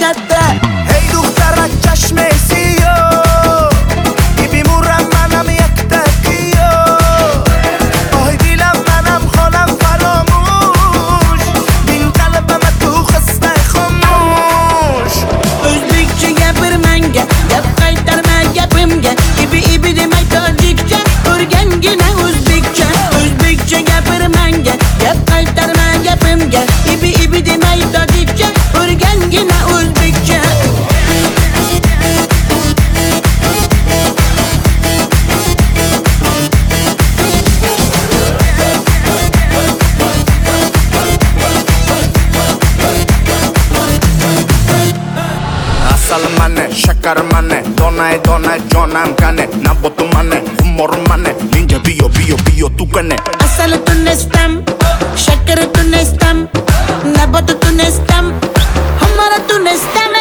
جده. هی دخترک چشم سیاه میمورم منم یک تکیه. آی دیلم منم خانم فراموش بین قلبم تو خسته خاموش. O'zbekcha gapirmanga gap qaytarma gapimga ibi demay tojikcha o'rgangina o'zbekcha. O'zbekcha gapirmanga gap qaytarma gapimga ibi demay tojikcha o'rgangina o'zbekcha. Asal mane, şakar mane, donay donay jonam kane, nabotu mane, humor mane, ninja biyo tu kane. Asal tunestam, şeker tunestam, nabat tunestam, hamara tunestam.